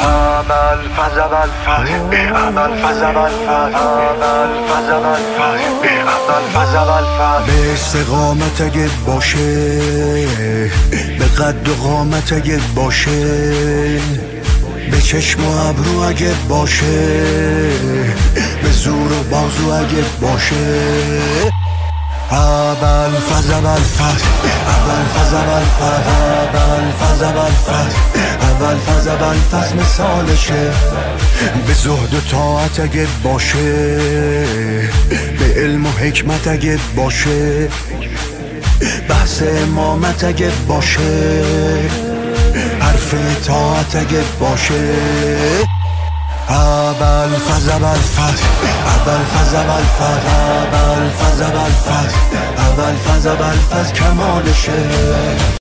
عمل فز عمل فز عمل فز عمل فز عمل فز عمل فز عمل فز عمل فز. به استقامت اگه باشه، به قد و قامت اگه باشه، به چشم و ابرو اگه باشه، به زور و بازو اگه باشه. اول فز اول فز اول فز اول فز اول فز اول فز اول فز اول فز مثالشه. به زهد و طاعت اگه باشه، به علم و حکمت اگه باشه، بحث امامت اگه باشه، حرف اطاعت اگه باشه. اول فز اول فز اول فز اول فز اول فز اول فز اول فز اول فز کمالشه.